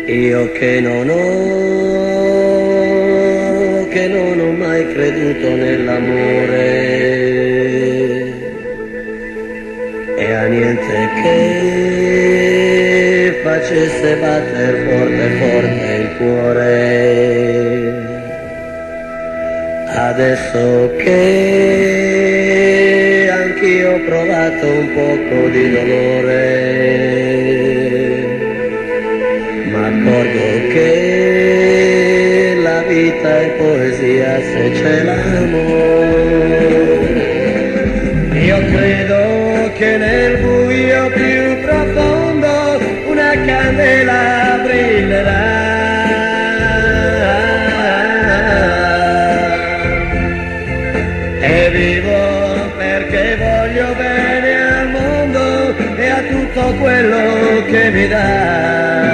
Io che non ho mai creduto nell'amore e a niente che facesse batter forte forte il cuore. Adesso che anch'io ho provato un poco di dolore, m'accorgo che la vita è poesia se c'è l'amore. Io credo che nel buio più profondo una candela brillerà e vivo perché voglio bene al mondo e a tutto quello che mi dà.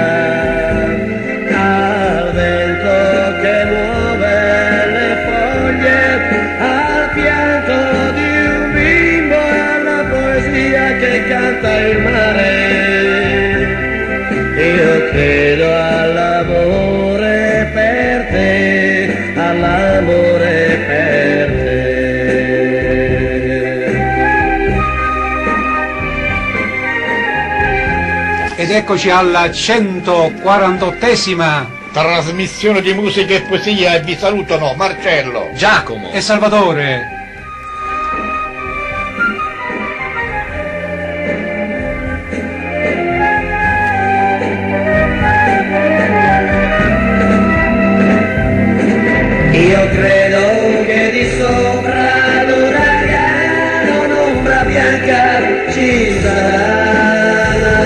Il mare, io credo all'amore per te, all'amore per te. Ed eccoci alla 148esima trasmissione di musica e poesia e vi salutano Marcello, Giacomo e Salvatore. Io credo che di sopra l'uragano un'ombra bianca ci sarà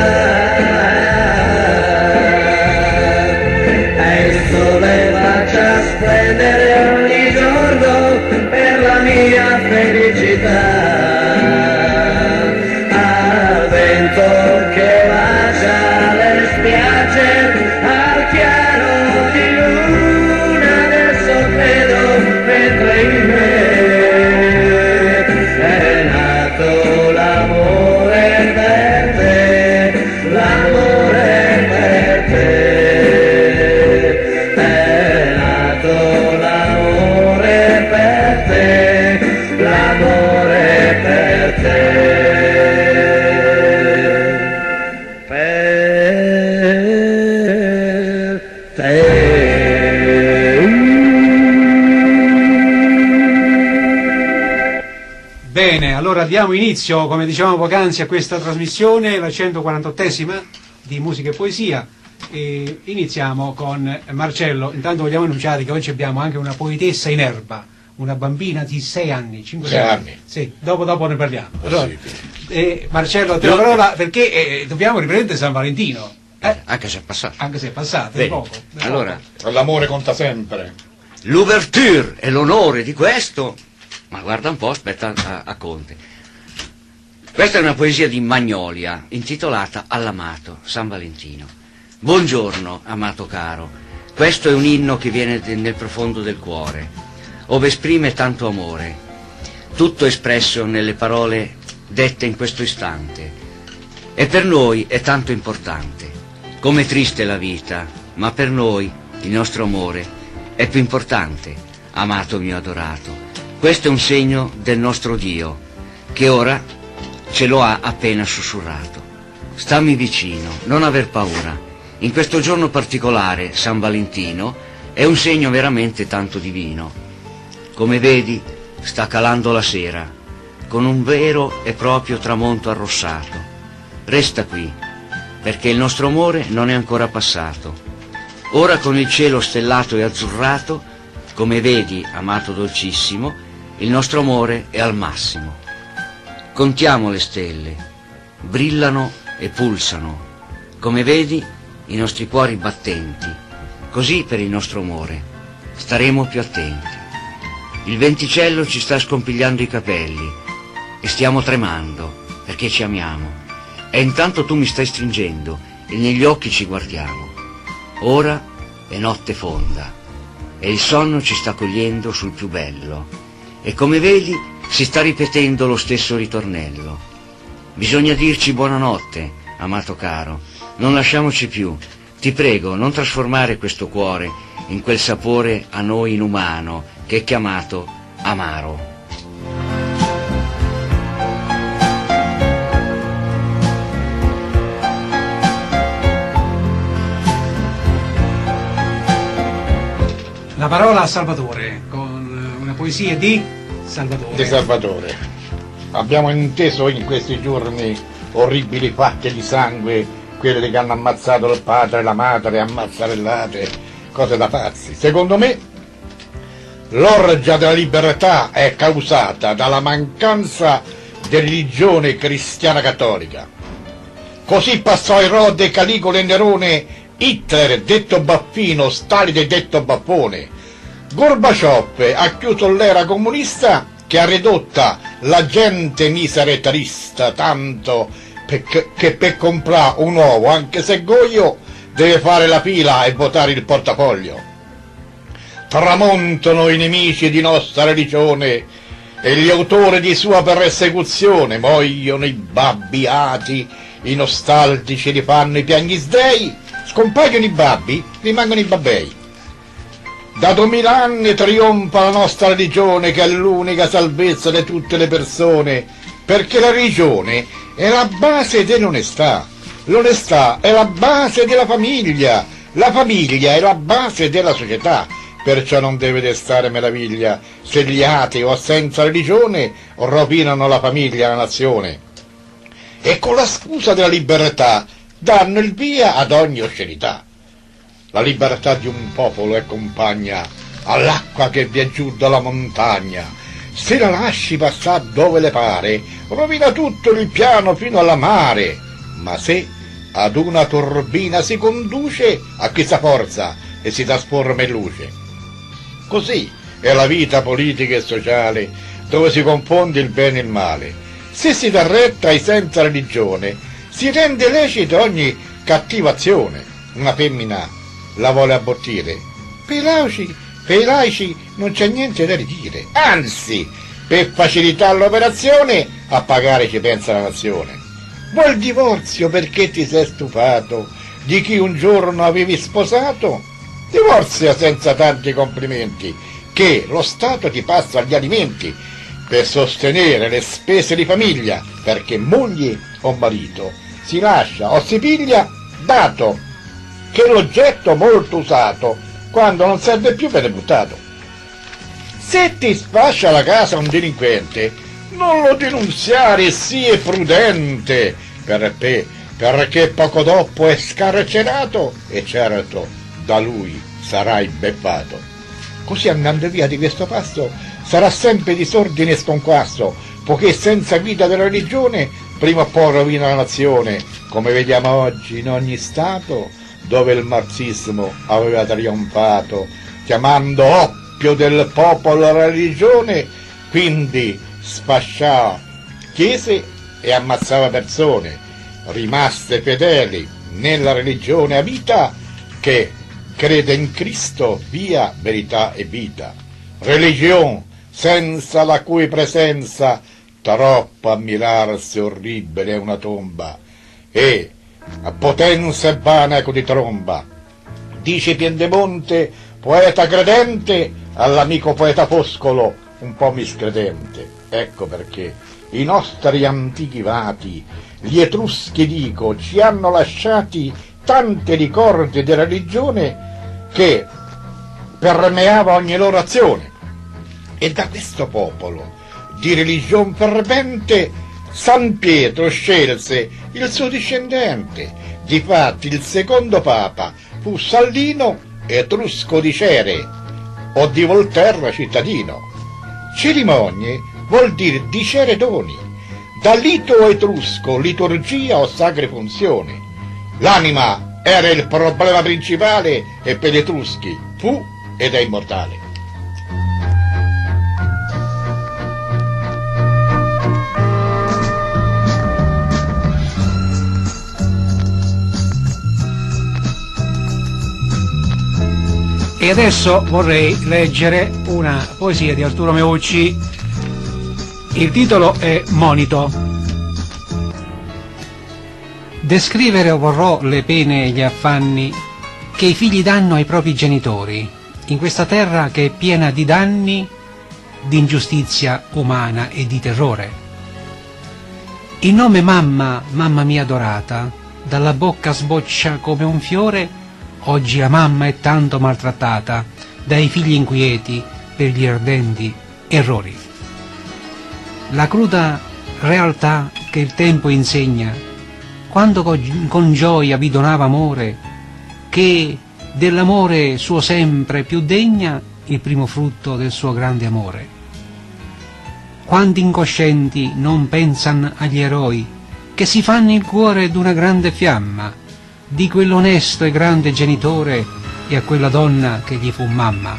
e il sole faccia splendere ogni giorno per la mia felicità. Al vento che bacia le spiagge, al chiaro di luna mentre in me è nato l'amore per te, l'amore per te, è nato l'amore per te, l'amore per te. Bene, allora diamo inizio, come dicevamo poc'anzi, a questa trasmissione, la 148esima di musica e poesia. E iniziamo con Marcello. Intanto vogliamo annunciare che oggi abbiamo anche una poetessa in erba, una bambina di 6 anni, 5 anni. Sì, dopo ne parliamo. Allora, Marcello, te la parola perché dobbiamo riprendere San Valentino. Anche se è passato. Anche se è passato, poco. Allora, l'amore conta sempre. L'ouverture e l'onore di questo, ma guarda un po', aspetta a Conte. Questa è una poesia di Magnolia, intitolata All'amato, San Valentino. Buongiorno, amato caro, questo è un inno che viene nel profondo del cuore, ove esprime tanto amore, tutto espresso nelle parole dette in questo istante. E per noi è tanto importante. Come triste la vita, ma per noi il nostro amore è più importante, amato mio adorato. Questo è un segno del nostro Dio, che ora ce lo ha appena sussurrato. Stammi vicino, non aver paura. In questo giorno particolare, San Valentino, è un segno veramente tanto divino. Come vedi, sta calando la sera, con un vero e proprio tramonto arrossato. Resta qui, perché il nostro amore non è ancora passato. Ora con il cielo stellato e azzurrato, come vedi, amato dolcissimo, il nostro amore è al massimo. Contiamo le stelle, brillano e pulsano. Come vedi, i nostri cuori battenti. Così per il nostro amore staremo più attenti. Il venticello ci sta scompigliando i capelli e stiamo tremando perché ci amiamo. E intanto tu mi stai stringendo e negli occhi ci guardiamo. Ora è notte fonda e il sonno ci sta cogliendo sul più bello. E come vedi si sta ripetendo lo stesso ritornello. Bisogna dirci buonanotte, amato caro, non lasciamoci più, Ti prego, non trasformare questo cuore in quel sapore a noi inumano che è chiamato amaro. La parola a Salvatore, con una poesia di Salvatore. Di Salvatore. Abbiamo inteso in questi giorni orribili fatti di sangue, quelli che hanno ammazzato il padre e la madre, ammazzarellate, cose da pazzi. Secondo me l'orgia della libertà è causata dalla mancanza di religione cristiana cattolica. Così passò Erode, Caligula e Nerone, Hitler detto Baffino, Stalin detto Baffone. Gorbaciov ha chiuso l'era comunista che ha ridotta la gente misera e trista, tanto che per comprare un uovo, anche se goio, deve fare la fila e votare il portafoglio. Tramontano i nemici di nostra religione e gli autori di sua persecuzione, muoiono i babbiati, i nostalgici li fanno i piagnisdei, scompaiono i babbi, rimangono i babbei. Da 2000 anni trionfa la nostra religione che è l'unica salvezza di tutte le persone, perché la religione è la base dell'onestà, l'onestà è la base della famiglia, la famiglia è la base della società, perciò non deve destare meraviglia se gli atei o senza religione rovinano la famiglia e la nazione. E con la scusa della libertà danno il via ad ogni oscenità. La libertà di un popolo è compagna all'acqua che viene giù dalla montagna. Se la lasci passare dove le pare, rovina tutto il piano fino alla mare. Ma se ad una turbina si conduce, acquista forza e si trasforma in luce. Così è la vita politica e sociale, dove si confonde il bene e il male. Se si dà retta ai senza religione, si rende lecito ogni cattiva azione. Una femmina la vuole abortire, per i laici non c'è niente da ridire, anzi, per facilitare l'operazione a pagare ci pensa la nazione. Vuoi il divorzio perché ti sei stufato di chi un giorno avevi sposato? Divorzia senza tanti complimenti, che lo Stato ti passa gli alimenti per sostenere le spese di famiglia, perché moglie o marito si lascia o si piglia, dato che l'oggetto molto usato quando non serve più viene buttato. Se ti sfascia la casa un delinquente, non lo denunziare, sii prudente, perché poco dopo è scarcerato e certo da lui sarai beffato. Così andando via di questo passo sarà sempre disordine e sconquasso, poiché senza guida della religione prima o poi rovina la nazione, come vediamo oggi in ogni stato dove il marxismo aveva trionfato, chiamando oppio del popolo la religione, quindi sfasciava chiese e ammazzava persone, rimaste fedeli nella religione a vita, che crede in Cristo, via, verità e vita. Religione senza la cui presenza troppo ammirarsi orribile è una tomba, e a potenza e vana eco di tromba. Dice Piendemonte, poeta credente, all'amico poeta Foscolo, un po' miscredente. Ecco perché i nostri antichi vati, gli Etruschi dico, ci hanno lasciati tanti ricordi della religione che permeava ogni loro azione. E da questo popolo di religion fervente San Pietro scelse il suo discendente. Difatti il secondo papa fu Sallino, etrusco di Cere, o di Volterra cittadino. Cerimonie vuol dire diceredoni, da lito etrusco, liturgia o sacre funzioni. L'anima era il problema principale e per gli etruschi fu ed è immortale. E adesso vorrei leggere una poesia di Arturo Meucci. Il titolo è Monito. Descrivere vorrò le pene e gli affanni che i figli danno ai propri genitori, in questa terra che è piena di danni, di ingiustizia umana e di terrore. Il nome mamma, mamma mia adorata, dalla bocca sboccia come un fiore. Oggi la mamma è tanto maltrattata dai figli inquieti per gli ardenti errori. La cruda realtà che il tempo insegna, quando con gioia vi donava amore, che dell'amore suo sempre più degna il primo frutto del suo grande amore. Quanti incoscienti non pensan agli eroi che si fanno il cuore d'una grande fiamma, di quell'onesto e grande genitore e a quella donna che gli fu mamma.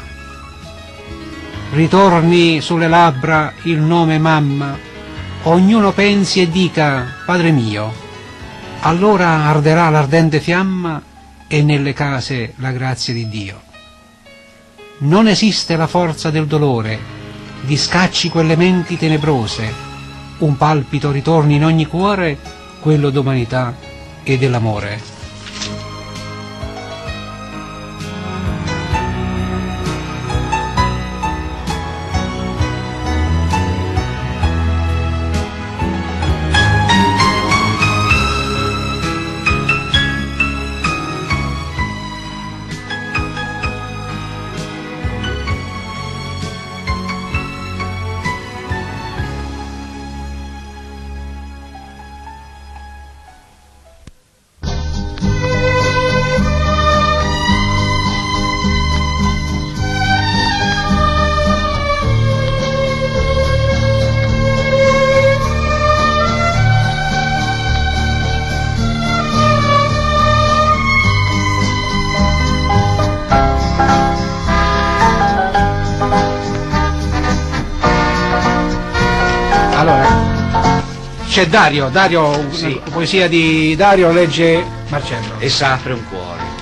Ritorni sulle labbra il nome mamma, ognuno pensi e dica Padre mio, allora arderà l'ardente fiamma e nelle case la grazia di Dio. Non esiste la forza del dolore, discacci quelle menti tenebrose, un palpito ritorni in ogni cuore, quello d'umanità e dell'amore. C'è Dario, sì. Poesia di Dario, legge Marcello. E s'apre un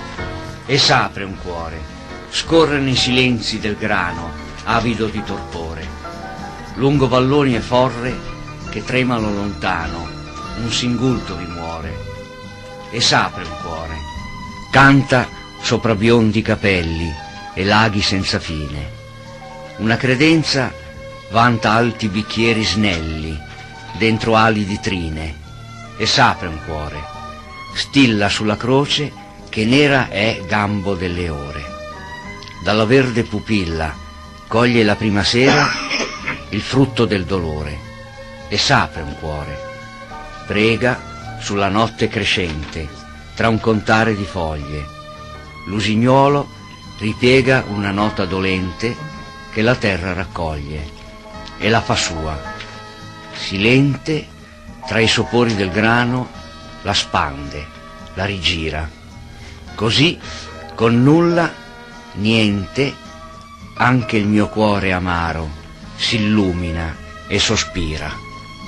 cuore, scorre nei silenzi del grano, avido di torpore, lungo valloni e forre che tremano lontano, un singulto vi muore. E s'apre un cuore, canta sopra biondi capelli e laghi senza fine, una credenza vanta alti bicchieri snelli, dentro ali di trine. E s'apre un cuore, stilla sulla croce che nera è gambo delle ore. Dalla verde pupilla coglie la prima sera il frutto del dolore. E s'apre un cuore, prega sulla notte crescente tra un contare di foglie. L'usignolo ripiega una nota dolente che la terra raccoglie e la fa sua. Silente, tra i sopori del grano, la spande, la rigira. Così, con nulla, niente, anche il mio cuore amaro s'illumina e sospira.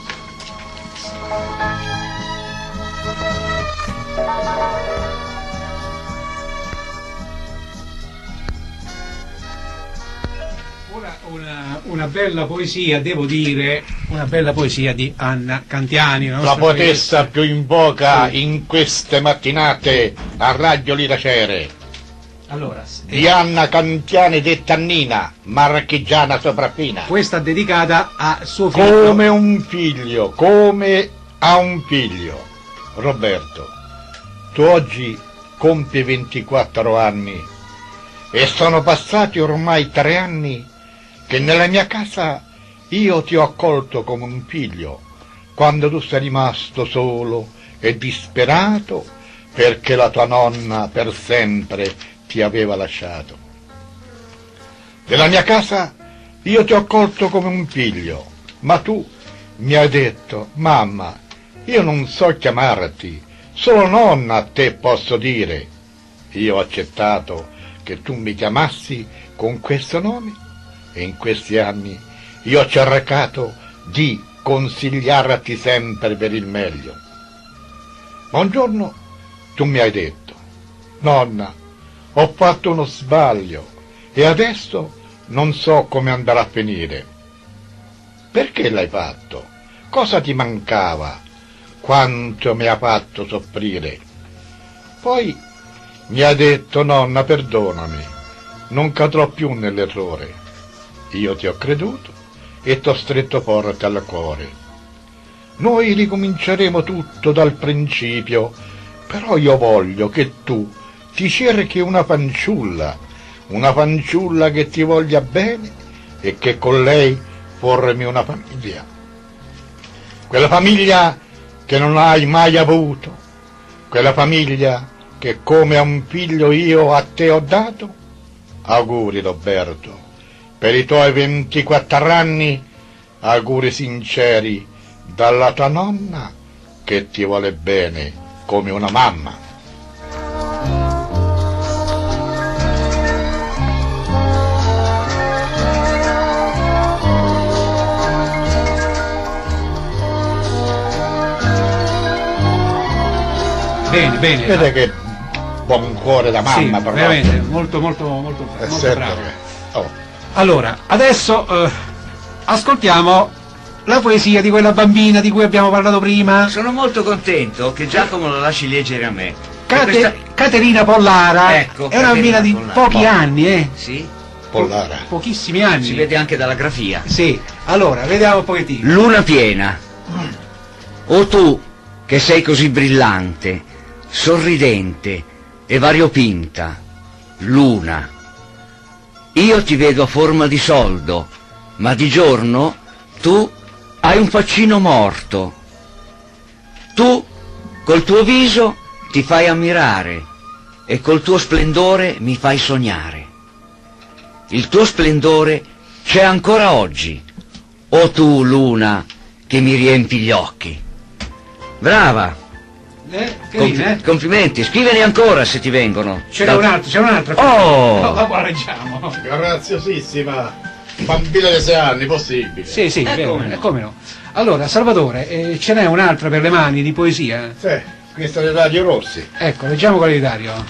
Una bella poesia, devo dire, una bella poesia di Anna Cantiani. La poetessa più in voga in queste mattinate a Radio Liracere. Allora, di Anna Cantiani detta Nina, marchigiana sopraffina. Questa dedicata a suo figlio. Come un figlio, come a un figlio. Roberto, tu oggi compi 24 anni e sono passati ormai 3 anni che nella mia casa io ti ho accolto come un figlio, quando tu sei rimasto solo e disperato perché la tua nonna per sempre ti aveva lasciato. Nella mia casa io ti ho accolto come un figlio, ma tu mi hai detto: mamma, io non so chiamarti, solo nonna a te posso dire. Io ho accettato che tu mi chiamassi con questo nome e in questi anni io ho cercato di consigliarti sempre per il meglio. Ma un giorno tu mi hai detto: nonna, ho fatto uno sbaglio e adesso non so come andrà a finire. Perché l'hai fatto? Cosa ti mancava? Quanto mi ha fatto soffrire? Poi mi ha detto: nonna, perdonami, non cadrò più nell'errore. Io ti ho creduto e t'ho stretto forte al cuore. Noi ricominceremo tutto dal principio, però io voglio che tu ti cerchi una fanciulla che ti voglia bene e che con lei formi una famiglia. Quella famiglia che non hai mai avuto, quella famiglia che come a un figlio io a te ho dato. Auguri, Roberto, per i tuoi 24 anni, auguri sinceri dalla tua nonna che ti vuole bene come una mamma. Bene, bene. Vede che buon cuore da mamma, sì, però. veramente, molto bravo. Oh. Allora, adesso ascoltiamo la poesia di quella bambina di cui abbiamo parlato prima. Sono molto contento che Giacomo lo lasci leggere a me. Questa- Caterina Pollara, Ecco, è una bambina di Caterina Pollara. pochi anni, Sì, Pollara. pochissimi anni. si vede anche dalla grafia. Sì, allora, vediamo un pochettino. Luna piena. O tu che sei così brillante, sorridente e variopinta, luna. Io ti vedo a forma di soldo, ma di giorno tu hai un faccino morto. Tu col tuo viso ti fai ammirare e col tuo splendore mi fai sognare. Il tuo splendore c'è ancora oggi, o tu luna che mi riempi gli occhi. Brava! Carina, Complimenti, scrivene ancora se ti vengono. C'è un altro. Oh! No, la leggiamo. Graziosissima bambina di 6 anni, possibile? Sì, vero, come no. come no. Allora, Salvatore, ce n'è un'altra per le mani di poesia? Sì, questa è di Radio Rossi. Ecco, leggiamo quella di Dario.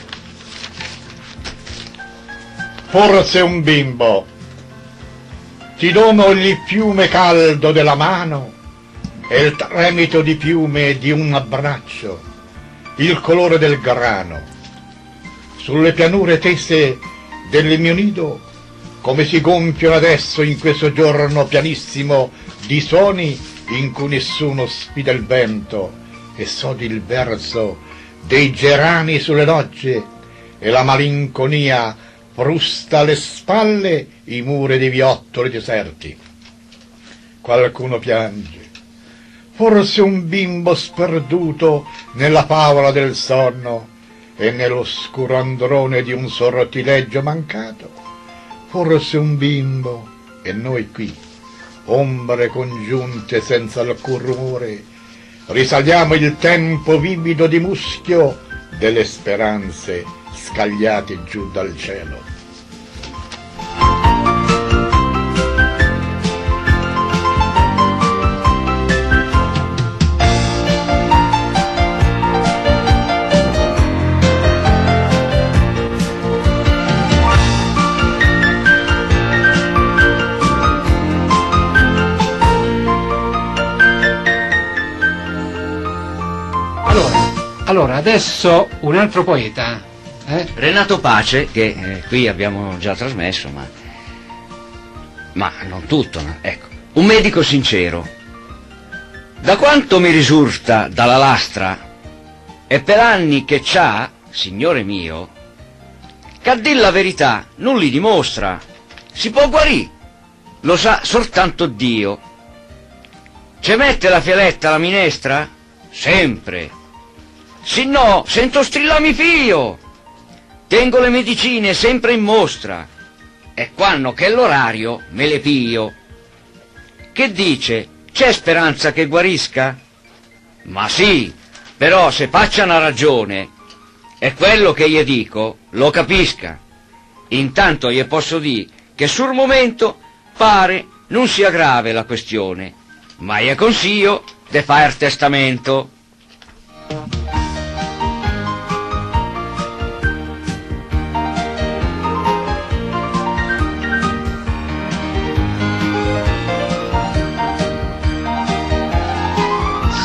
Forse un bimbo, ti dono il fiume caldo della mano e il tremito di piume di un abbraccio, il colore del grano. Sulle pianure tese del mio nido, come si gonfiano adesso in questo giorno pianissimo di suoni in cui nessuno sfida il vento, e sodi il verso dei gerani sulle nocce e la malinconia frusta alle spalle i muri dei viottoli deserti. Qualcuno piange, forse un bimbo sperduto nella favola del sonno e nell'oscuro androne di un sortileggio mancato. Forse un bimbo e noi qui, ombre congiunte senza alcun rumore, risaliamo il tempo vivido di muschio delle speranze scagliate giù dal cielo. Allora, adesso un altro poeta. Renato Pace, che qui abbiamo già trasmesso, ma non tutto, no? Ecco. Un medico sincero. Da quanto mi risulta dalla lastra, e per anni che c'ha, signore mio, che a dir la verità non li dimostra. Si può guarì, lo sa soltanto Dio. Ce mette la fialetta alla minestra? Sempre. Se no, sento strillami fio. Tengo le medicine sempre in mostra e quando che è l'orario me le pio. Che dice? C'è speranza che guarisca? Ma sì, però se faccia una ragione e quello che gli dico lo capisca. Intanto gli posso dire che sul momento pare non sia grave la questione, ma gli consiglio de fare testamento.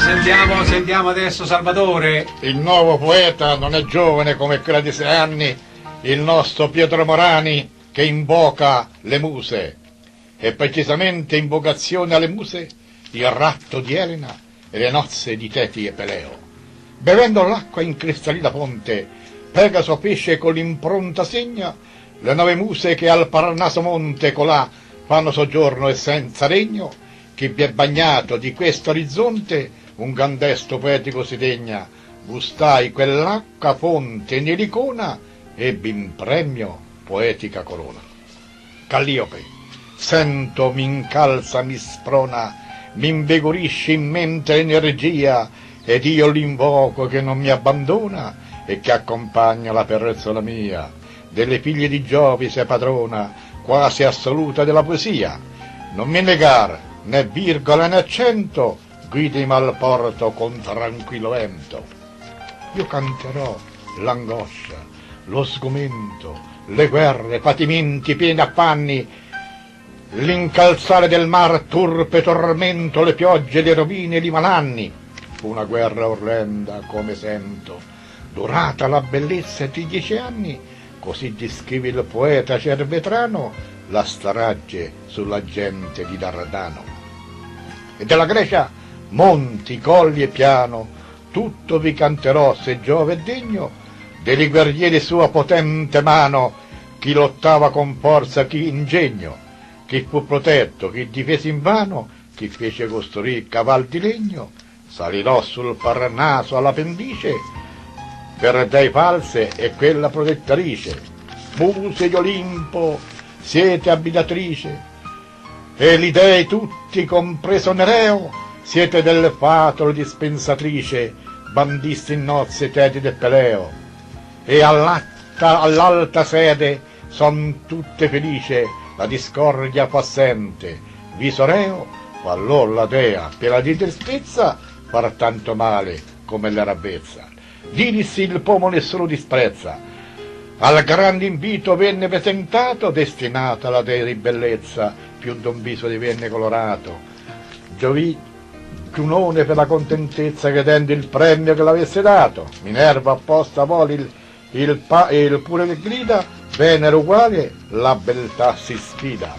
Sentiamo adesso Salvatore. Il nuovo poeta non è giovane come quella di 6 anni, il nostro Pietro Morani, che invoca le muse, e precisamente invocazione alle muse il ratto di Elena e le nozze di Teti e Peleo. Bevendo l'acqua in cristallina fonte, Pegaso pesce con l'impronta segna le 9 muse che al Parnaso monte colà fanno soggiorno e senza regno. Chi vi è bagnato di questo orizzonte un candesto poetico si degna, gustai quell'acqua fonte nell'icona, ebbi in premio poetica corona. Calliope, sento m'incalza, mi sprona, m'invigorisce in mente l'energia, ed io l'invoco che non mi abbandona e che accompagna la persona mia. Delle figlie di Giovi sei padrona, quasi assoluta della poesia. Non mi negar né virgola né accento, guidimi al porto con tranquillo vento. Io canterò l'angoscia, lo sgomento, le guerre, patimenti, pieni affanni, l'incalzare del mar, turpe tormento, le piogge, le rovine, i malanni. Fu una guerra orrenda, come sento, durata la bellezza di 10 anni, così descrive il poeta cervetrano la strage sulla gente di Dardano. E della Grecia, monti, colli e piano, tutto vi canterò se Giove è degno, dei guerrieri sua potente mano, chi lottava con forza, chi ingegno, chi fu protetto, chi difese invano, chi fece costruire caval di legno. Salirò sul Parnaso alla pendice, per dei false e quella protettrice. Muse di Olimpo, siete abitatrice, e gli dei tutti, compreso Nereo, siete del fato dispensatrice, bandisti in nozze Teti del Peleo, e all'alta sede son tutte felice, la discordia fa assente, visoreo, allor la dea per la di tristezza far tanto male come la rabbezza. Dirissi il pomo nessuno disprezza, al grande invito venne presentato, destinata la dea di bellezza, più d'un viso divenne colorato. Giovì Giunone per la contentezza chiedendo il premio che l'avesse dato. Minerva apposta vuole il pure che grida, Venere uguale, la beltà si sfida.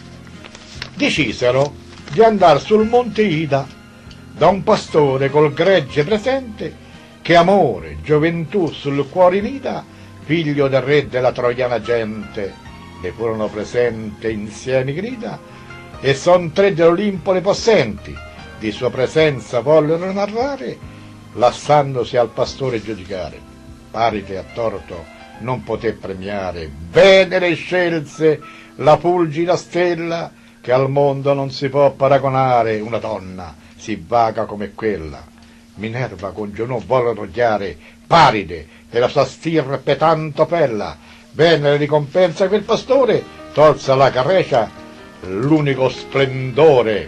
Decisero di andar sul monte Ida da un pastore col gregge presente, che amore, gioventù sul cuore nida, figlio del re della troiana gente. Le furono presente insieme grida, e son 3 dell'Olimpo le possenti, di sua presenza vollero narrare, lasciandosi al pastore giudicare. Parite a torto non poté premiare, Venere scelse la fulgida stella, che al mondo non si può paragonare una donna si vaga come quella. Minerva con Giunone volle rogliare Paride e la sua stirpe tanto bella. Venere ricompensa quel pastore, tolse alla carrecia l'unico splendore.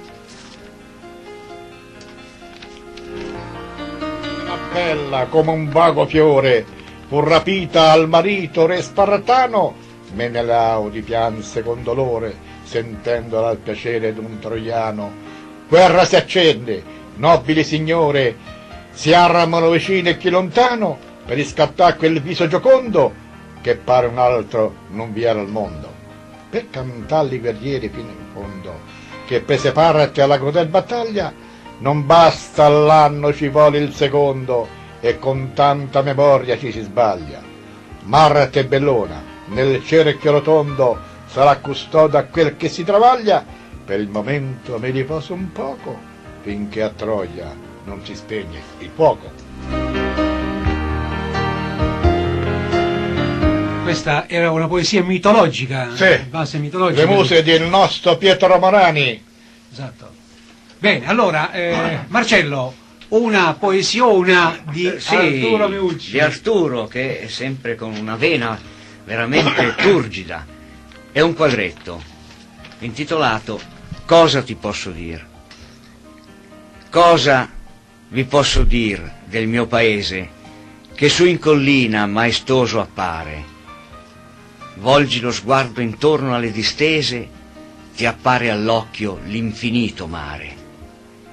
Una bella come un vago fiore fu rapita al marito re spartano, Menelao di pianse con dolore, sentendola al piacere d'un troiano. Guerra si accende, nobili signore, si armano vicino e chi lontano, per riscattare quel viso giocondo, che pare un altro non vi era al mondo. Per cantarli guerrieri fino in fondo, che prese parte alla crudel battaglia, non basta all'anno, ci vuole il secondo, e con tanta memoria ci si sbaglia. Marte e Bellona, nel cerchio rotondo, sarà custode a quel che si travaglia, per il momento mi riposo un poco, finché a Troia non si spegne il fuoco. Questa era una poesia mitologica, Sì, base mitologica. le muse del nostro Pietro Morani. Esatto. Bene, allora, Marcello, una poesiona di Arturo Meucci. Di Arturo, che è sempre con una vena veramente turgida. È un quadretto intitolato Cosa ti posso dir? Cosa vi posso dir del mio paese, che su in collina maestoso appare? Volgi lo sguardo intorno alle distese, ti appare all'occhio l'infinito mare.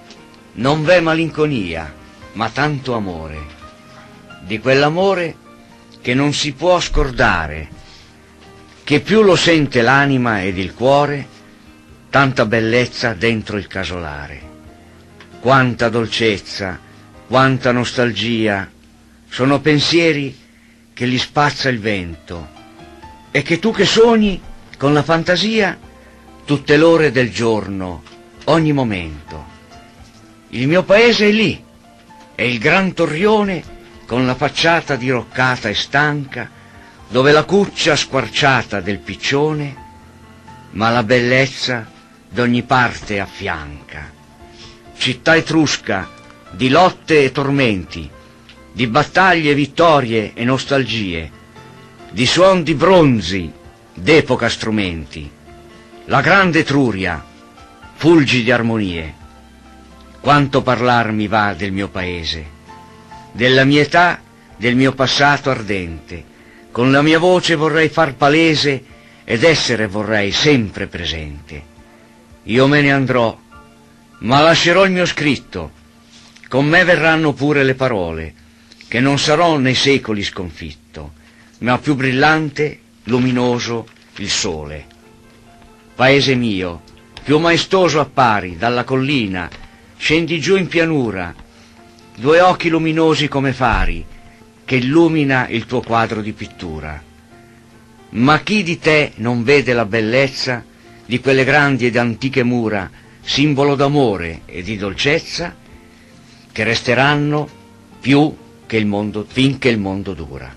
non v'è malinconia, ma tanto amore, di quell'amore che non si può scordare, che più lo sente l'anima ed il cuore, tanta bellezza dentro il casolare. Quanta dolcezza, quanta nostalgia, sono pensieri che li spazza il vento, e che tu che sogni con la fantasia tutte le ore del giorno, ogni momento. Il mio paese è lì, è il gran torrione con la facciata diroccata e stanca, dove la cuccia squarciata del piccione, ma la bellezza d'ogni parte affianca. Città etrusca di lotte e tormenti, di battaglie, vittorie e nostalgie, di suon di bronzi, d'epoca strumenti, la grande Etruria, fulgidi armonie. Quanto parlar mi va del mio paese, della mia età, del mio passato ardente, con la mia voce vorrei far palese ed essere vorrei sempre presente. Io me ne andrò, ma lascerò il mio scritto, con me verranno pure le parole, che non sarò nei secoli sconfitto, ma più brillante, luminoso il sole. Paese mio, più maestoso appari dalla collina, scendi giù in pianura, due occhi luminosi come fari, che illumina il tuo quadro di pittura. Ma chi di te non vede la bellezza di quelle grandi ed antiche mura, simbolo d'amore e di dolcezza, che resteranno più che il mondo, finché il mondo dura.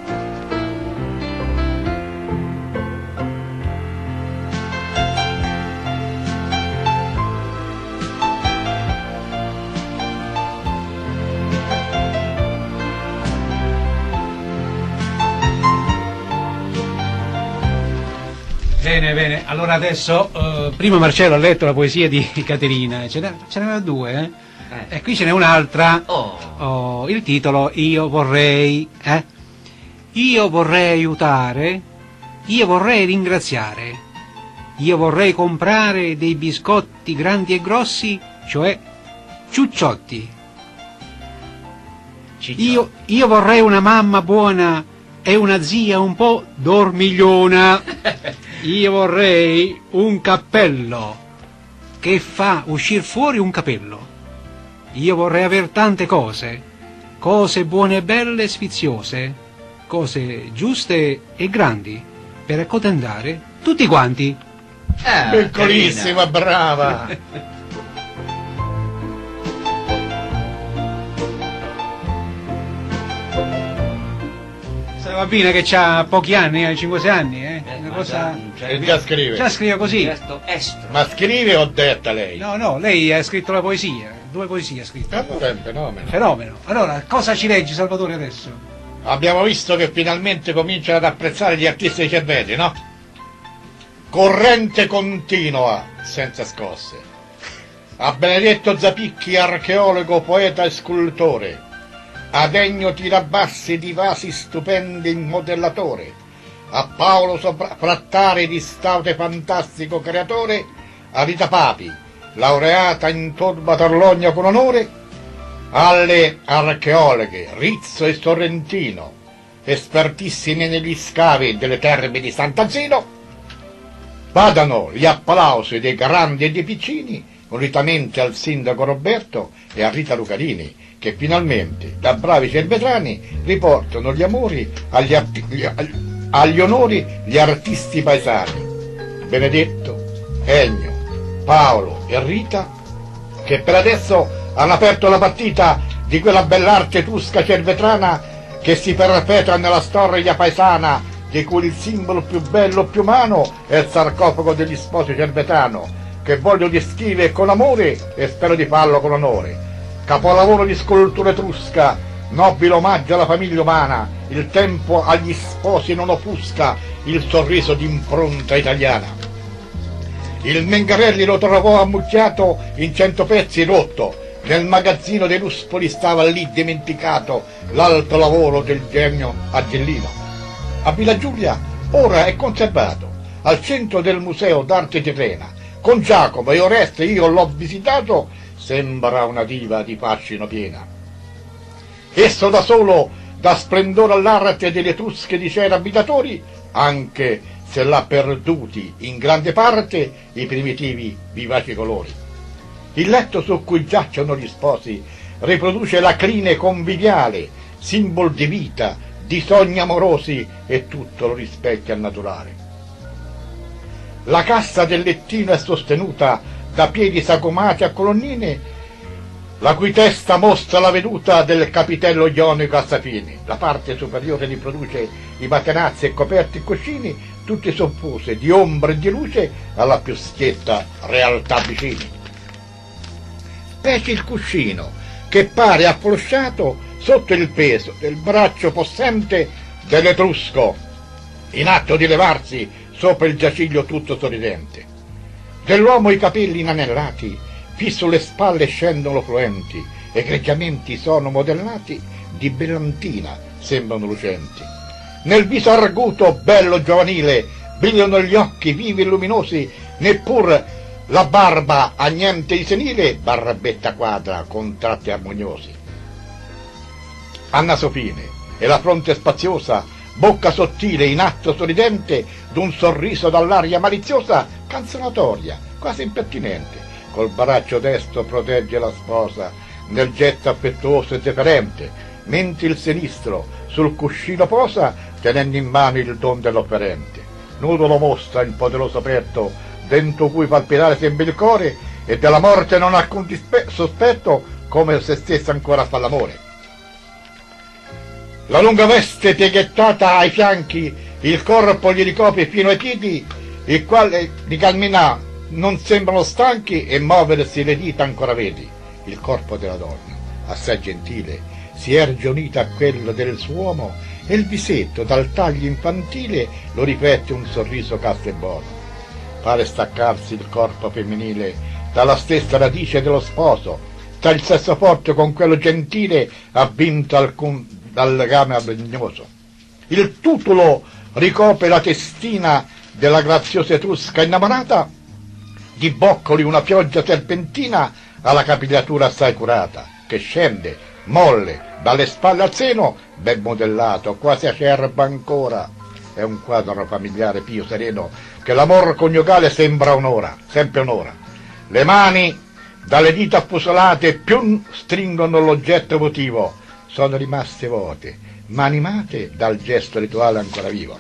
Bene, bene, allora adesso, prima Marcello ha letto la poesia di Caterina, ce n'era due, e qui ce n'è un'altra, il titolo Io vorrei, io vorrei aiutare, io vorrei ringraziare, io vorrei comprare dei biscotti grandi e grossi, cioè ciucciotti. Io vorrei una mamma buona e una zia un po' dormigliona. Io vorrei un cappello che fa uscir fuori un capello. Io vorrei aver tante cose, cose buone e belle e sfiziose, cose giuste e grandi, per accontentare tutti quanti. Piccolissima, brava! La bambina che ha pochi anni, 5-6 anni, una cosa... E già scrive. Già scrive così. Ma scrive o detta lei? No, lei ha scritto la poesia, 2 poesie ha scritto. Allora è un fenomeno. Fenomeno. Allora, cosa ci leggi, Salvatore, adesso? Abbiamo visto che finalmente cominciano ad apprezzare gli artisti cervelli, no? Corrente continua, senza scosse. A Benedetto Zapicchi, archeologo, poeta e scultore. A Degno Tirabassi di vasi stupendi modellatore, a Paolo Frattare di staute fantastico creatore, a Rita Papi, laureata in torba Torlogna con onore, alle archeologhe Rizzo e Sorrentino, espertissime negli scavi delle terme di Sant'Azino, vadano gli applausi dei grandi e dei piccini, unitamente al sindaco Roberto e a Rita Lucarini, che finalmente, da bravi cervetrani, riportano gli amori agli onori gli artisti paesani. Benedetto, Ennio, Paolo e Rita, che per adesso hanno aperto la partita di quella bell'arte etrusca cervetrana che si perpetua nella storia paesana, di cui il simbolo più bello, più umano, è il sarcofago degli sposi cervetano, che voglio descrivere con amore e spero di farlo con onore. Capolavoro di scultura etrusca, nobile omaggio alla famiglia umana, il tempo agli sposi non offusca il sorriso d'impronta italiana. Il Mengarelli lo trovò ammucchiato in 100 pezzi rotto, nel magazzino dei Ruspoli stava lì dimenticato l'alto lavoro del genio argellino. A Villa Giulia ora è conservato, al centro del Museo d'Arte Tirrena, Con Giacomo e Oreste io l'ho visitato, sembra una diva di fascino piena. Esso da solo dà splendore all'arte delle Etrusche di cera abitatori, anche se l'ha perduti in grande parte i primitivi vivaci colori. Il letto su cui giacciono gli sposi riproduce la crine conviviale, simbol di vita, di sogni amorosi, e tutto lo rispecchia al naturale. La cassa del lettino è sostenuta da piedi sagomati a colonnine, la cui testa mostra la veduta del capitello ionico a safini. La parte superiore riproduce i materassi e coperti e cuscini, tutti soffuse di ombra e di luce alla più schietta realtà vicini. Specie il cuscino, che pare afflosciato sotto il peso del braccio possente dell'Etrusco, in atto di levarsi sopra il giaciglio tutto sorridente. Dell'uomo i capelli inanellati, qui sulle spalle scendono fluenti, egregiamenti sono modellati, di brillantina sembrano lucenti. Nel viso arguto, bello giovanile, brillano gli occhi vivi e luminosi, neppur la barba ha niente di senile, barbetta quadra con tratti armoniosi. Ha naso fine e la fronte spaziosa, bocca sottile in atto sorridente, d'un sorriso dall'aria maliziosa, canzonatoria, quasi impertinente. Col braccio destro protegge la sposa nel getto affettuoso e deferente, mentre il sinistro sul cuscino posa, tenendo in mano il don dell'offerente. Nudo lo mostra il poderoso aperto, dentro cui palpitare sembra il cuore, e della morte non ha alcun sospetto, come se stessa ancora fa l'amore. La lunga veste pieghettata ai fianchi, il corpo gli ricopre fino ai piedi, il quale di camminare non sembrano stanchi, e muoversi le dita ancora vedi. Il corpo della donna, assai gentile, si erge unita a quello del suo uomo, e il visetto dal taglio infantile lo riflette un sorriso casto e buono. Pare staccarsi il corpo femminile dalla stessa radice dello sposo, tra il sesso forte con quello gentile ha vinto alcun dal legame abbegnoso. Il tutulo ricopre la testina della graziosa Etrusca innamorata, di boccoli una pioggia serpentina alla capigliatura assai curata, che scende, molle, dalle spalle al seno, ben modellato, quasi acerba ancora. È un quadro familiare pio sereno, che l'amor coniugale sembra onora, sempre onora. Le mani, dalle dita affusolate, più stringono l'oggetto votivo, sono rimaste vuote, ma animate dal gesto rituale ancora vivo.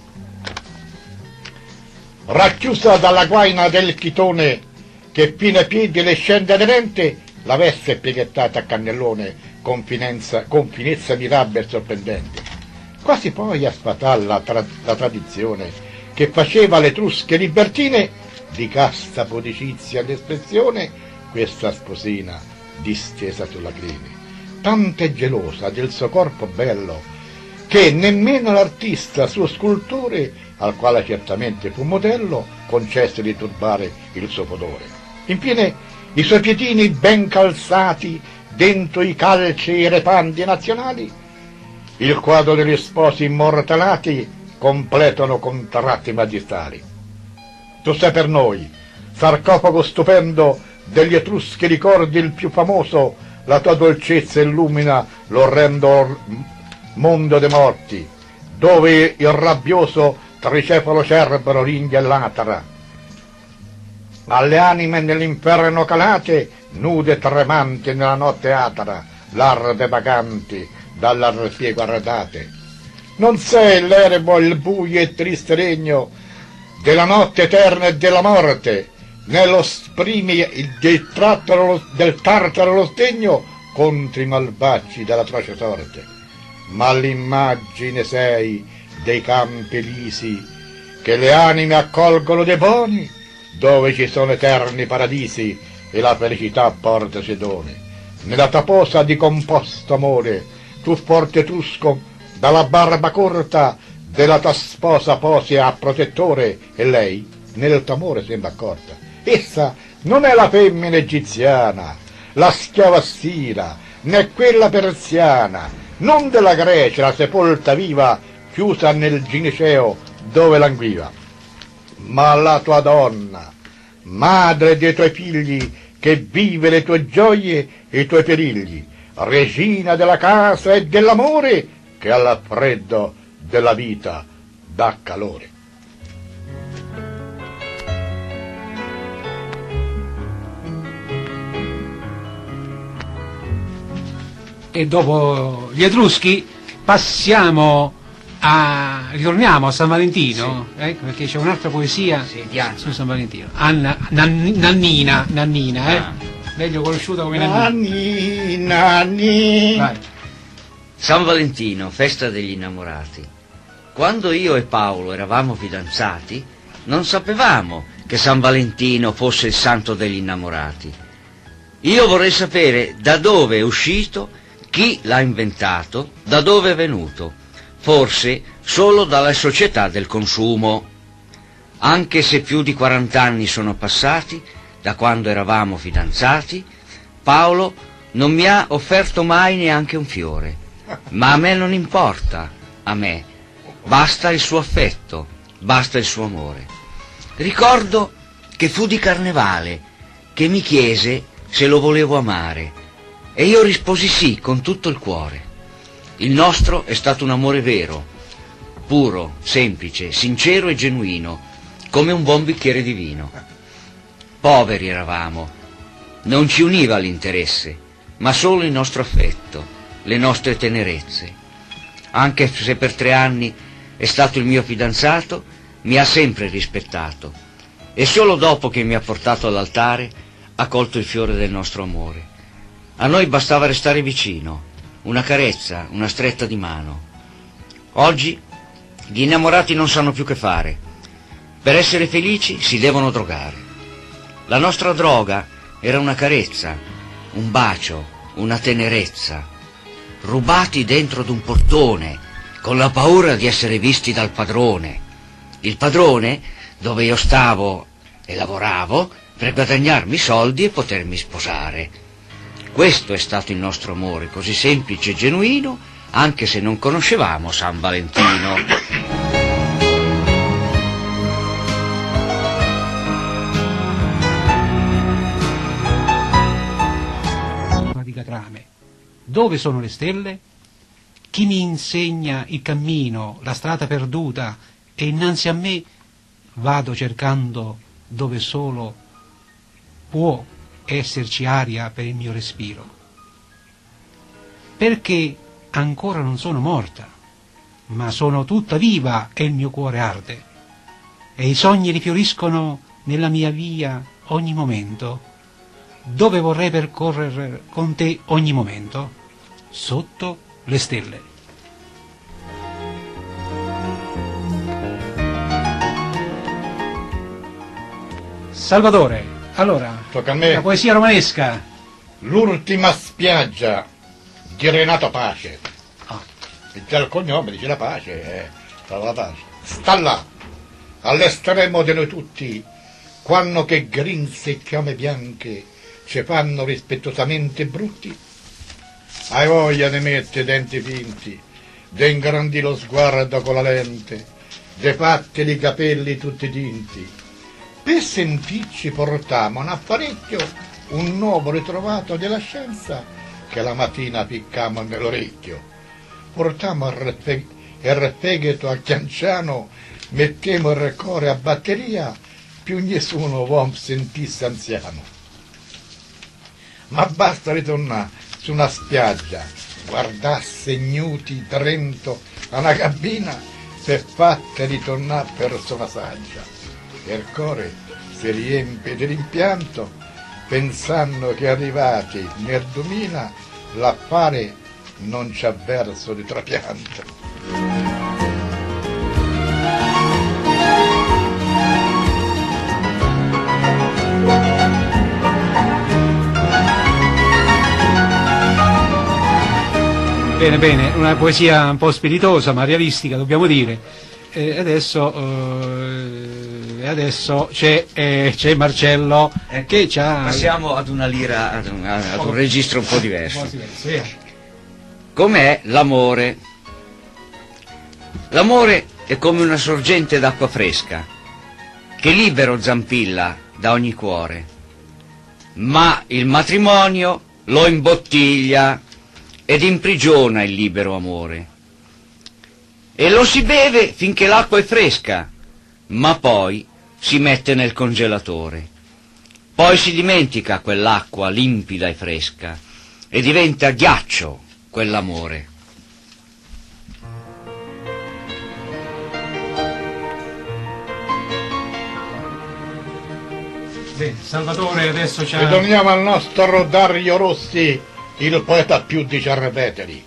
Racchiusa dalla guaina del chitone, che fino ai piedi le scende aderente, la veste è pieghettata a cannellone, con finezza mirabile e sorprendente. Quasi poi a sfatare la tradizione che faceva le Etrusche libertine, di casta pudicizia l'espressione, questa sposina distesa sulla crine. Tanto è gelosa del suo corpo bello, che nemmeno l'artista, suo scultore, al quale certamente fu modello, concesse di turbare il suo pudore. Infine i suoi piedini ben calzati dentro i calci e i repandi nazionali, il quadro degli sposi immortalati, completano con tratti magistrali. Tu sei per noi, sarcofago stupendo degli etruschi ricordi, il più famoso, la tua dolcezza illumina l'orrendo mondo dei morti, dove il rabbioso tricefalo cerbero ringhia l'atara. Alle anime nell'inferno calate, nude e tremanti nella notte atara, larde vaganti dall'arresie guardate. Non sei l'erebo, il buio e triste regno della notte eterna e della morte, nello sprimi del tartaro lo sdegno contro i malvagi dell'atroce sorte, ma l'immagine sei dei campi elisi che le anime accolgono dei buoni, dove ci sono eterni paradisi e la felicità porta sedone. Nella taposa di composto amore, tu forte etrusco, dalla barba corta della tua sposa posi a protettore, e lei nel tuo amore sembra accorta. Essa non è la femmina egiziana, la schiava assira, né quella persiana, non della Grecia, la sepolta viva, chiusa nel gineceo dove languiva, ma la tua donna, madre dei tuoi figli, che vive le tue gioie e i tuoi perigli, regina della casa e dell'amore, che al freddo della vita dà calore. E dopo gli Etruschi ritorniamo a San Valentino, perché c'è un'altra poesia su San Valentino. Nannina, meglio conosciuta come Nannina. Nanni. San Valentino, festa degli innamorati. Quando io e Paolo eravamo fidanzati, non sapevamo che San Valentino fosse il santo degli innamorati. Io vorrei sapere da dove è uscito, chi l'ha inventato, da dove è venuto. Forse solo dalla società del consumo. Anche se più di 40 anni sono passati da quando eravamo fidanzati, Paolo non mi ha offerto mai neanche un fiore. Ma a me non importa, a me basta il suo affetto, basta il suo amore. Ricordo che fu di Carnevale che mi chiese se lo volevo amare e io risposi sì con tutto il cuore. Il nostro è stato un amore vero, puro, semplice, sincero e genuino, come un buon bicchiere di vino. Poveri eravamo, non ci univa l'interesse, ma solo il nostro affetto, le nostre tenerezze. Anche se per 3 anni è stato il mio fidanzato, mi ha sempre rispettato e solo dopo che mi ha portato all'altare ha colto il fiore del nostro amore. A noi bastava restare vicino, una carezza, una stretta di mano. Oggi gli innamorati non sanno più che fare. Per essere felici si devono drogare. La nostra droga era una carezza, un bacio, una tenerezza, rubati dentro d'un portone, con la paura di essere visti dal padrone. Il padrone, dove io stavo e lavoravo, per guadagnarmi soldi e potermi sposare. Questo è stato il nostro amore, così semplice e genuino, anche se non conoscevamo San Valentino. Trame. Dove sono le stelle? Chi mi insegna il cammino, la strada perduta, e innanzi a me vado cercando dove solo può esserci aria per il mio respiro. Perché ancora non sono morta, ma sono tutta viva e il mio cuore arde, e i sogni rifioriscono nella mia via ogni momento, dove vorrei percorrere con te ogni momento, sotto le stelle. Salvatore, allora, Tocca a me. la poesia romanesca. L'ultima spiaggia di Renato Pace. Ah, E già il cognome dice la pace, la pace. Sta là, all'estremo di noi tutti, quando che grinze e chiome bianche ci fanno rispettosamente brutti. Hai voglia di mettere i denti finti, di ingrandire lo sguardo con la lente, di fatti i capelli tutti tinti. Per sentirci portamo un apparecchio, un nuovo ritrovato della scienza, che la mattina piccamo nell'orecchio. Portiamo il refegeto al chianciano, mettiamo il recore a batteria, più nessuno vuol sentirsi anziano. Ma basta ritornare su una spiaggia, guardasse ignuti Trento a una cabina, per fatta ritornare persona saggia. E il cuore si riempie di rimpianto, pensando che arrivati nel 2000 l'affare non c'ha verso di trapianto. bene, bene, una poesia un po' spiritosa ma realistica, dobbiamo dire. Adesso c'è Marcello che c'ha... Passiamo ad una lira, ad un registro un po' diverso. Sì. Com'è l'amore? L'amore è come una sorgente d'acqua fresca che libero zampilla da ogni cuore, ma il matrimonio lo imbottiglia ed imprigiona il libero amore. E lo si beve finché l'acqua è fresca, ma poi si mette nel congelatore. Poi si dimentica quell'acqua limpida e fresca e diventa ghiaccio quell'amore. Bene, Salvatore adesso c'ha... Ritorniamo al nostro Dario Rossi, il poeta più di Cerveteri.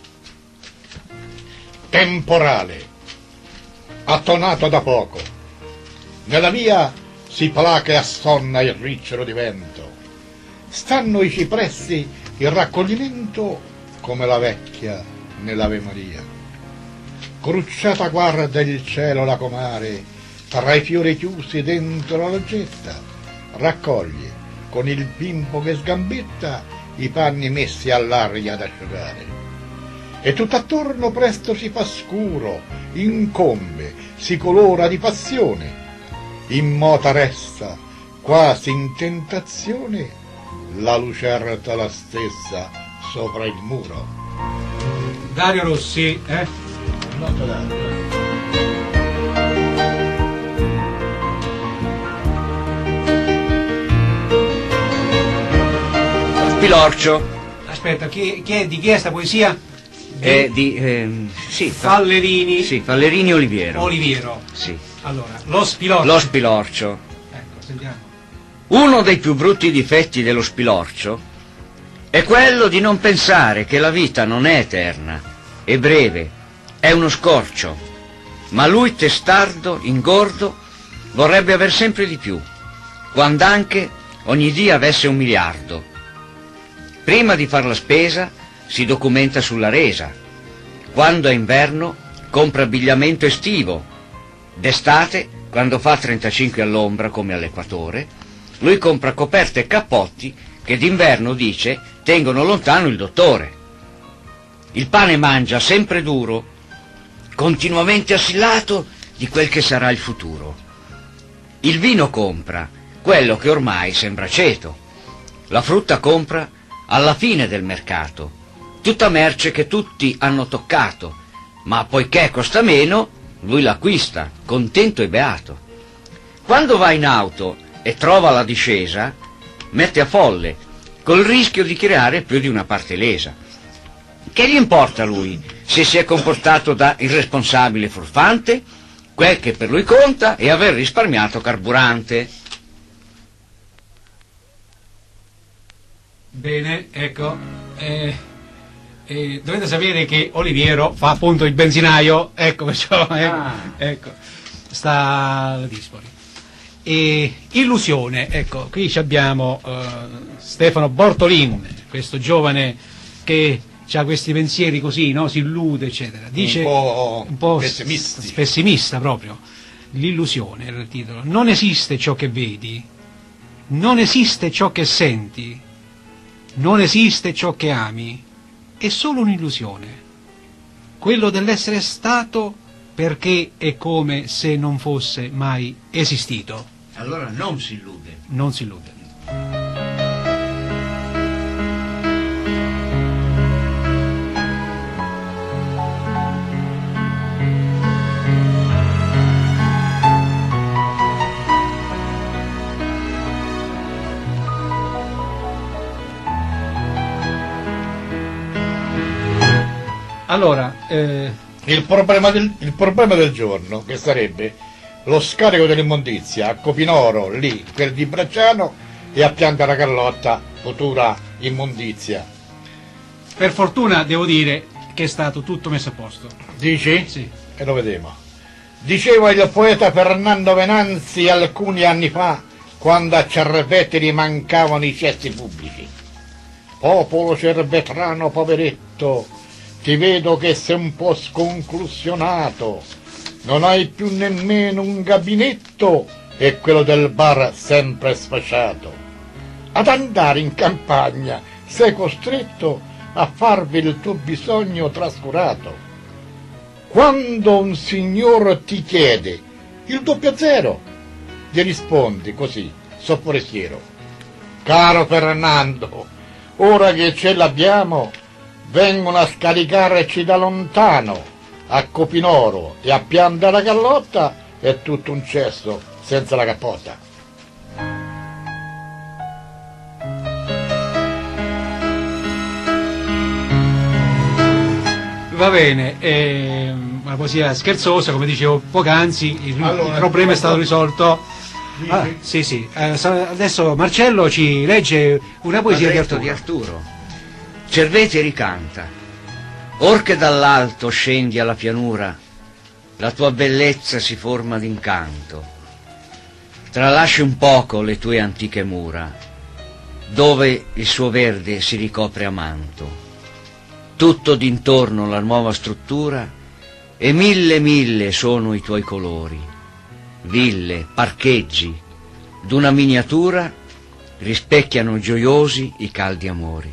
Temporale, attonato da poco, nella via si placa e assonna il ricciolo di vento. Stanno i cipressi in raccoglimento come la vecchia nell'Ave Maria. Crucciata guarda il cielo la comare, tra i fiori chiusi dentro la loggetta, raccoglie con il bimbo che sgambetta i panni messi all'aria ad asciugare. E tutt'attorno presto si fa scuro, incombe, si colora di passione. Immota resta, quasi in tentazione, la lucerta la stessa sopra il muro. Dario Rossi, Nota Dario. Spilorcio. Aspetta, di chi è sta poesia? Sì, Fallerini. Sì, Fallerini Oliviero. Oliviero. Sì. Allora, lo Spilorcio. Lo Spilorcio. Ecco, sentiamo. Uno dei più brutti difetti dello Spilorcio è quello di non pensare che la vita non è eterna, è breve, è uno scorcio, ma lui, testardo, ingordo, vorrebbe aver sempre di più, quando anche ogni dia avesse 1 miliardo. Prima di far la spesa si documenta sulla resa, quando è inverno compra abbigliamento estivo, d'estate, quando fa 35 all'ombra come all'equatore, lui compra coperte e cappotti che d'inverno, dice, tengono lontano il dottore. Il pane mangia sempre duro, continuamente assillato di quel che sarà il futuro. Il vino compra quello che ormai sembra aceto. La frutta compra alla fine del mercato, tutta merce che tutti hanno toccato, ma poiché costa meno, lui l'acquista, contento e beato. Quando va in auto e trova la discesa, mette a folle, col rischio di creare più di una parte lesa. Che gli importa a lui se si è comportato da irresponsabile furfante? Quel che per lui conta è aver risparmiato carburante. Bene, ecco. Dovete sapere che Oliviero fa appunto il benzinaio, ecco, perciò ecco, sta alla dispari. Illusione, ecco, qui abbiamo Stefano Bortolin, questo giovane che ha questi pensieri così, no? Si illude, eccetera. Dice un po' pessimista proprio. L'illusione era il titolo. Non esiste ciò che vedi, non esiste ciò che senti, non esiste ciò che ami, è solo un'illusione. Quello dell'essere stato perché è come se non fosse mai esistito. Allora non si illude. Non si illude. Allora, il problema del giorno, che sarebbe lo scarico dell'immondizia a Copinoro, lì, per di Bracciano, e a Pianta Carlotta, futura immondizia. per fortuna devo dire che è stato tutto messo a posto. Dici? Sì. E lo vedremo. Diceva il poeta Fernando Venanzi alcuni anni fa, quando a Cerveteri mancavano i cessi pubblici. Popolo cervetrano poveretto, ti vedo che sei un po' sconclusionato, non hai più nemmeno un gabinetto e quello del bar sempre sfasciato. Ad andare in campagna sei costretto a farvi il tuo bisogno trascurato. Quando un signor ti chiede il 00, gli rispondi così, so forestiero. Caro Fernando, ora che ce l'abbiamo, vengono a scaricarci da lontano, a Copinoro e a Pianta la Gallotta è tutto un cesso senza la cappotta. Va bene, una poesia scherzosa, come dicevo poc'anzi, il problema è stato risolto. Ah, sì. Adesso Marcello ci legge una poesia di Arturo. Cerveti ricanta: or che dall'alto scendi alla pianura, la tua bellezza si forma d'incanto. Tralasci un poco le tue antiche mura, dove il suo verde si ricopre a manto. Tutto d'intorno la nuova struttura, e mille sono i tuoi colori. Ville, parcheggi, d'una miniatura rispecchiano gioiosi i caldi amori.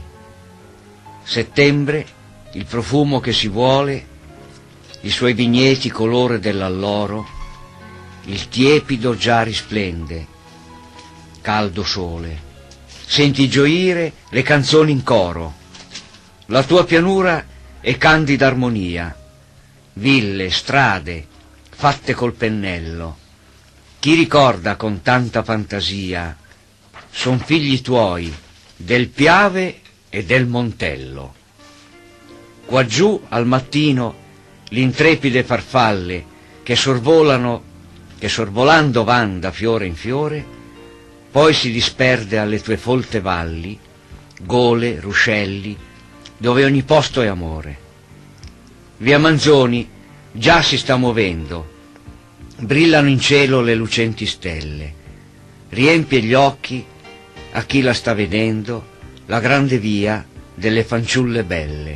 Settembre, il profumo che si vuole, i suoi vigneti colore dell'alloro, il tiepido già risplende, caldo sole. Senti gioire le canzoni in coro. La tua pianura è candida armonia, ville, strade, fatte col pennello. Chi ricorda con tanta fantasia, son figli tuoi del Piave e del Montello. Quaggiù al mattino l'intrepide farfalle che sorvolando van da fiore in fiore, poi si disperde alle tue folte valli, gole, ruscelli, dove ogni posto è amore. Via Manzoni già si sta muovendo, brillano in cielo le lucenti stelle, riempie gli occhi a chi la sta vedendo la grande via delle fanciulle belle.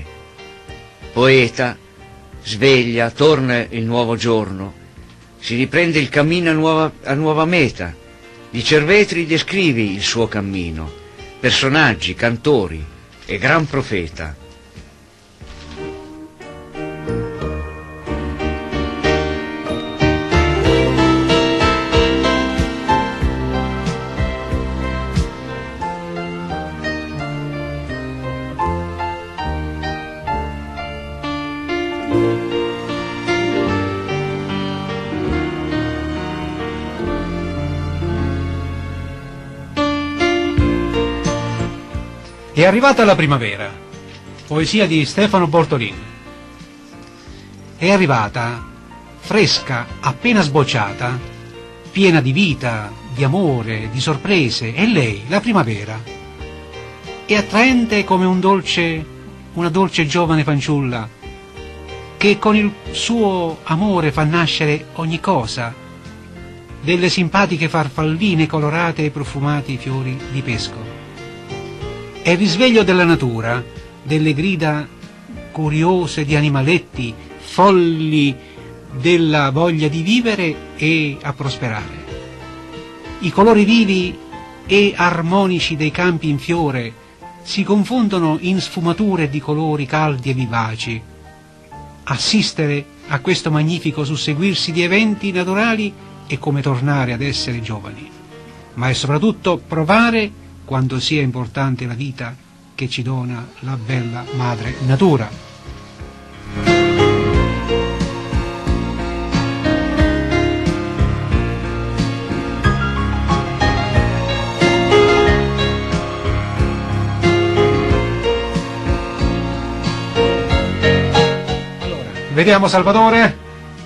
Poeta, sveglia, torna il nuovo giorno, si riprende il cammino a nuova meta. Di Cervetri descrivi il suo cammino, personaggi, cantori e gran profeta. È arrivata la primavera, poesia di Stefano Bortolin. È arrivata, fresca, appena sbocciata, piena di vita, di amore, di sorprese, è lei, la primavera. È attraente come una dolce giovane fanciulla, che con il suo amore fa nascere ogni cosa, delle simpatiche farfalline colorate e profumati fiori di pesco. È il risveglio della natura, delle grida curiose di animaletti, folli della voglia di vivere e a prosperare. I colori vivi e armonici dei campi in fiore si confondono in sfumature di colori caldi e vivaci. Assistere a questo magnifico susseguirsi di eventi naturali è come tornare ad essere giovani, ma è soprattutto provare quanto sia importante la vita che ci dona la bella madre natura. Allora, vediamo Salvatore.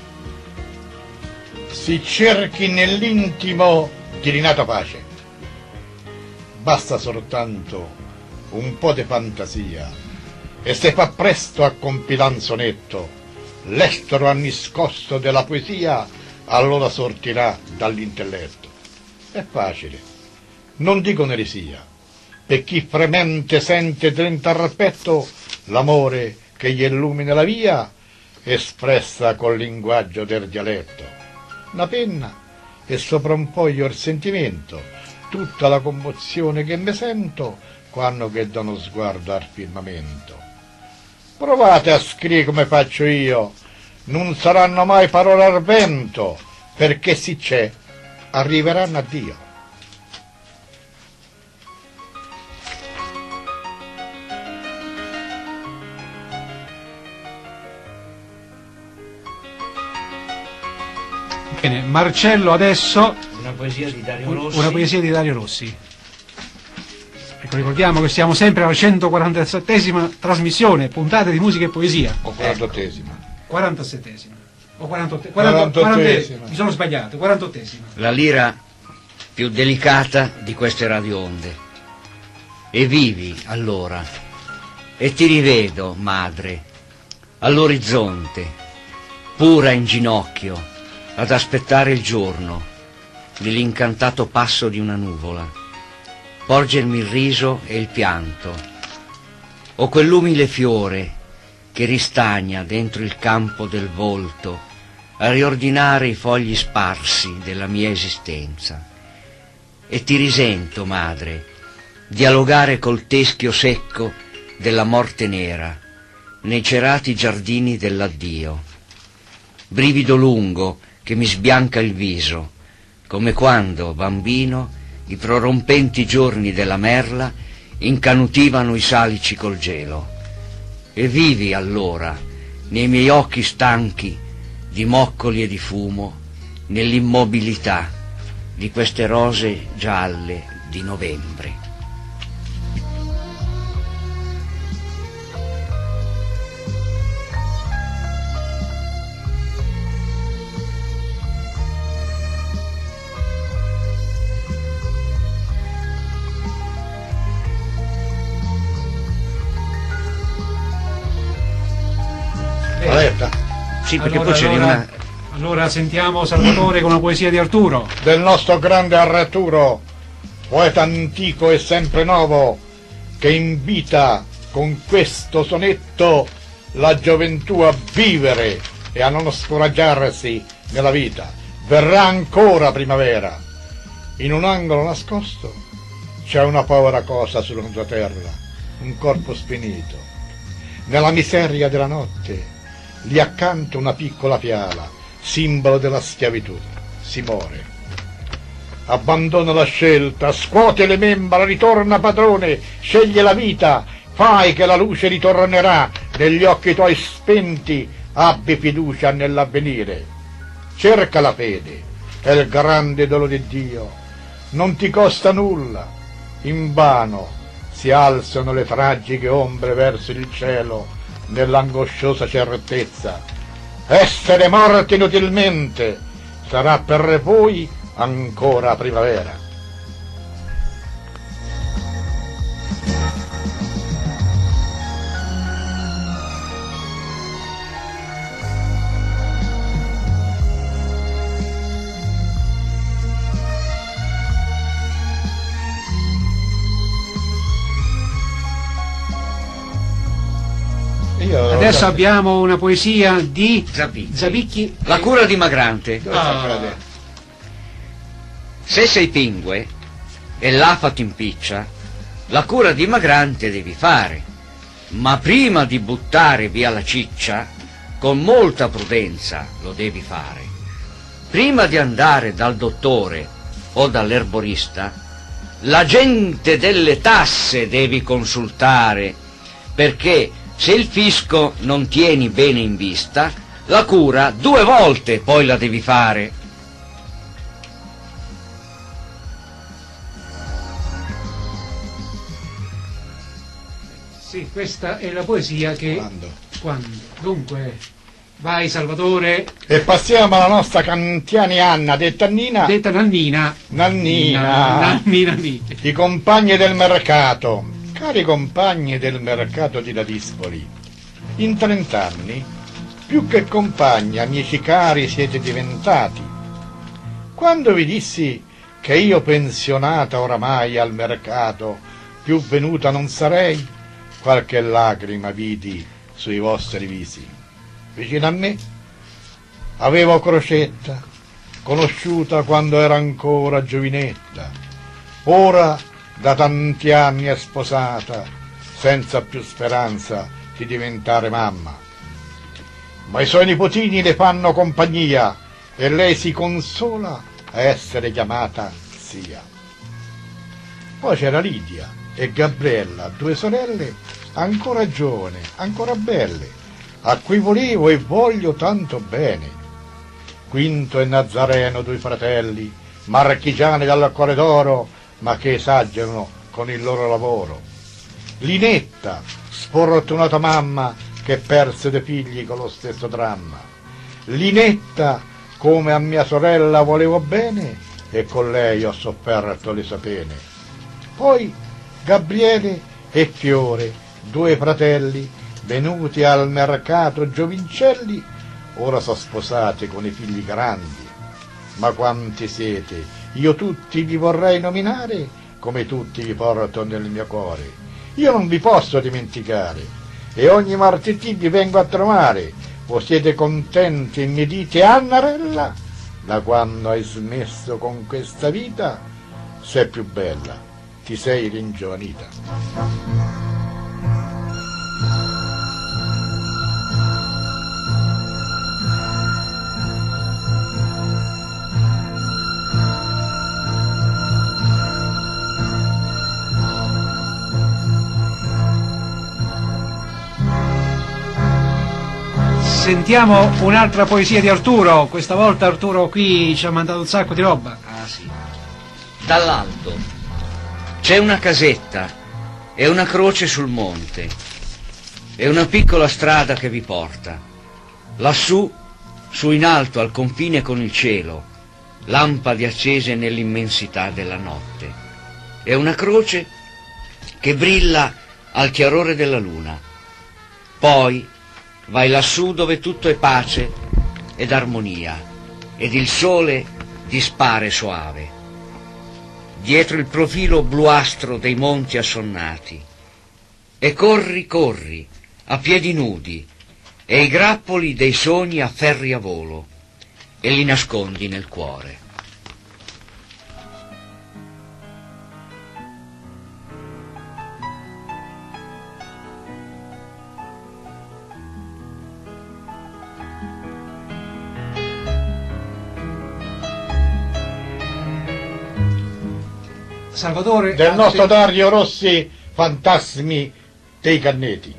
Si cerchi nell'intimo di rinata pace. Basta soltanto un po' di fantasia e se fa presto a compilare un sonetto, l'estero anniscosto della poesia allora sortirà dall'intelletto. È facile, non dico un'eresia, per chi fremente sente dentro al petto l'amore che gli illumina la via, espressa col linguaggio del dialetto. Una penna e sopra un foglio il sentimento, tutta la commozione che mi sento quando che do uno sguardo al firmamento. Provate a scrivere come faccio io, non saranno mai parole al vento, perché se c'è, arriveranno a Dio. Marcello adesso Una poesia di Dario Rossi. una poesia di Dario Rossi. Ecco, ricordiamo che siamo sempre alla 147esima trasmissione, puntata di musica e poesia. O 48esima. 47esima. O 48, 48esima. mi sono sbagliato, 48esima. La lira più delicata di queste radioonde. E vivi allora, e ti rivedo, madre, all'orizzonte, pura in ginocchio, ad aspettare il giorno, nell'incantato passo di una nuvola, porgermi il riso e il pianto, o quell'umile fiore che ristagna dentro il campo del volto a riordinare i fogli sparsi della mia esistenza. E ti risento, madre, dialogare col teschio secco della morte nera nei cerati giardini dell'addio. Brivido lungo che mi sbianca il viso, come quando, bambino, i prorompenti giorni della merla incanutivano i salici col gelo. E vivi allora, nei miei occhi stanchi di moccoli e di fumo, nell'immobilità di queste rose gialle di novembre. Alerta. Sì, perché poi c'è una... Allora sentiamo Salvatore con una poesia di Arturo. Del nostro grande Arturo, poeta antico e sempre nuovo, che invita con questo sonetto la gioventù a vivere e a non scoraggiarsi nella vita. Verrà ancora primavera. In un angolo nascosto c'è una povera cosa sulla nostra terra, un corpo sfinito. Nella miseria della notte, lì accanto una piccola fiala, simbolo della schiavitù. Si muore. Abbandona la scelta, scuote le membra, ritorna padrone, sceglie la vita, fai che la luce ritornerà negli occhi tuoi spenti, abbi fiducia nell'avvenire. Cerca la fede, è il grande dono di Dio, non ti costa nulla, invano si alzano le tragiche ombre verso il cielo nell'angosciosa certezza. Essere morti inutilmente sarà per voi ancora primavera. Adesso abbiamo una poesia di Zabicchi. Zabicchi. La cura dimagrante. Ah. Se sei pingue e l'afa ti impiccia, la cura dimagrante devi fare, ma prima di buttare via la ciccia, con molta prudenza lo devi fare. Prima di andare dal dottore o dall'erborista, l'agente delle tasse devi consultare, perché se il fisco non tieni bene in vista, la cura 2 volte poi la devi fare. Sì, questa è la poesia che... Quando? Dunque, vai Salvatore. E passiamo alla nostra Cantiani Anna, detta Nina. Detta Nannina. Nannina. Nannina. I compagni del mercato. Cari compagni del mercato di Ladispoli, in 30 anni, più che compagni, amici cari siete diventati. Quando vi dissi che io pensionata oramai al mercato, più venuta non sarei, qualche lacrima vidi sui vostri visi. Vicino a me avevo Crocetta, conosciuta quando era ancora giovinetta. Ora da tanti anni è sposata, senza più speranza di diventare mamma. Ma i suoi nipotini le fanno compagnia e lei si consola a essere chiamata zia. Poi c'era Lidia e Gabriella, 2 sorelle ancora giovani, ancora belle, a cui volevo e voglio tanto bene. Quinto e Nazareno, due fratelli, marchigiani dal cuore d'oro, ma che esagerano con il loro lavoro. Linetta, sfortunata mamma, che perse dei figli con lo stesso dramma. Linetta, come a mia sorella volevo bene, e con lei ho sofferto le sue pene. Poi Gabriele e Fiore, due fratelli, venuti al mercato giovincelli, ora sono sposati con i figli grandi. Ma quanti siete? Io tutti vi vorrei nominare, come tutti vi porto nel mio cuore. Io non vi posso dimenticare, e ogni martedì vi vengo a trovare. O siete contenti e mi dite: Annarella, da quando hai smesso con questa vita, sei più bella, ti sei ringiovanita. Sentiamo un'altra poesia di Arturo. Questa volta Arturo qui ci ha mandato un sacco di roba. Ah sì. Dall'alto c'è una casetta e una croce sul monte e una piccola strada che vi porta. Lassù, su in alto al confine con il cielo, lampade accese nell'immensità della notte. E una croce che brilla al chiarore della luna. Poi vai lassù dove tutto è pace ed armonia, ed il sole dispare soave. Dietro il profilo bluastro dei monti assonnati. E corri, corri, a piedi nudi, e i grappoli dei sogni afferri a volo, e li nascondi nel cuore. Salvatore Del nostro Dario Rossi, Fantasmi dei Canneti.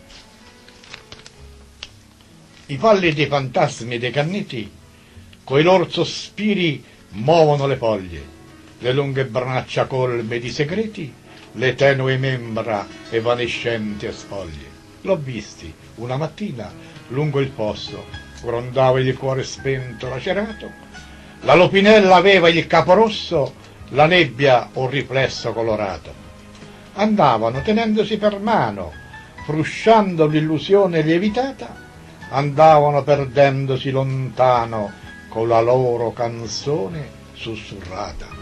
I pallidi fantasmi dei canneti, coi loro sospiri, muovono le foglie, le lunghe braccia colme di segreti, le tenue membra evanescenti e spoglie. L'ho visti una mattina lungo il fosso, grondava il cuore spento lacerato, la lupinella aveva il capo rosso, la nebbia un riflesso colorato. Andavano tenendosi per mano, frusciando l'illusione lievitata, andavano perdendosi lontano con la loro canzone sussurrata.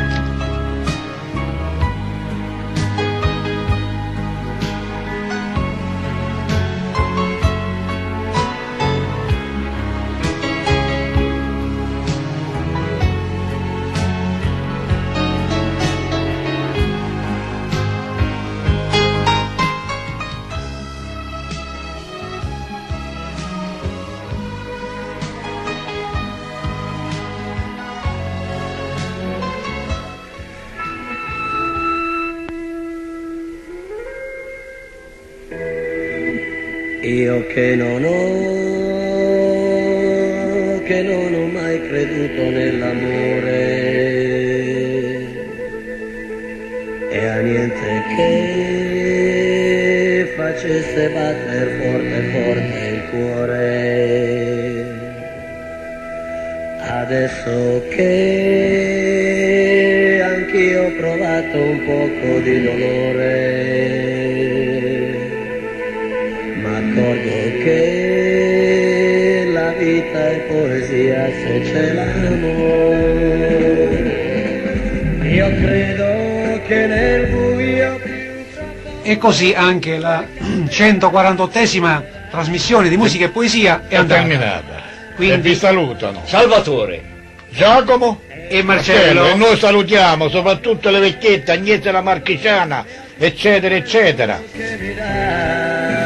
Io che non ho mai creduto nell'amore e a niente che facesse batter forte forte il cuore. Adesso che anch'io ho provato un poco di dolore, m'accorgo che la vita è poesia se c'è l'amore. Io credo che nel buio E così anche la 148esima trasmissione di musica e poesia è andata. terminata. Quindi- E vi salutano Salvatore, Giacomo E Marcello. e noi salutiamo soprattutto le vecchiette, Agnese la Marchigiana, eccetera eccetera. che mi dà,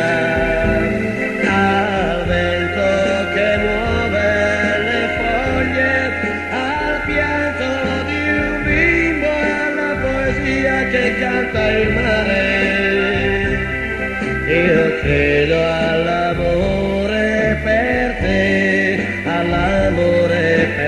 al vento che muove le foglie, al pianto di un bimbo, alla poesia che canta il mare. Io credo all'amore per te, all'amore per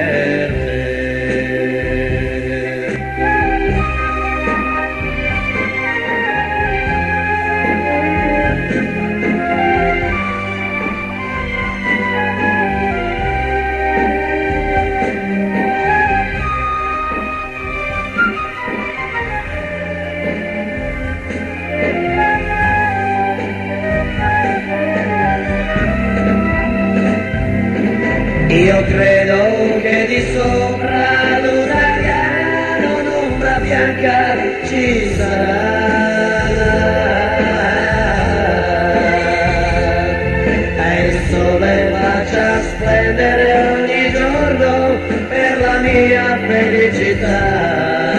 Io credo che di sopra l'uragano un'ombra bianca ci sarà. E il sole faccia splendere ogni giorno per la mia felicità.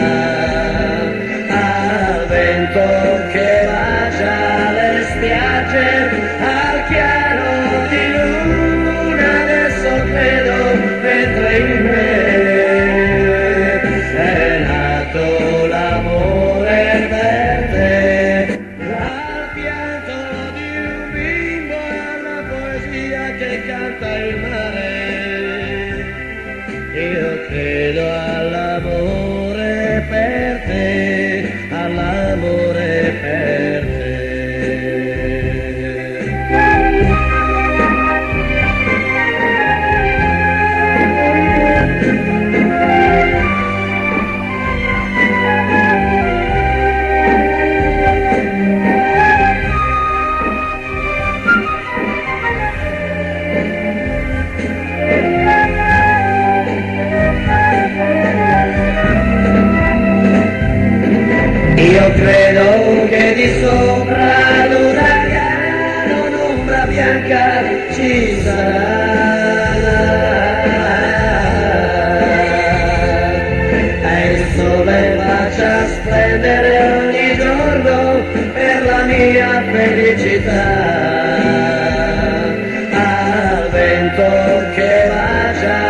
Al vento che bacia le spiagge, al chiaro di luna, adesso credo mentre in me è nato l'amore per te. Dal pianto di un bimbo alla poesia che canta il mare, io credo all'amore per te, all'amore per te. Io credo che di sopra l'uragano un'ombra bianca ci sarà. E il sole faccia splendere ogni giorno per la mia felicità. Al vento che bacia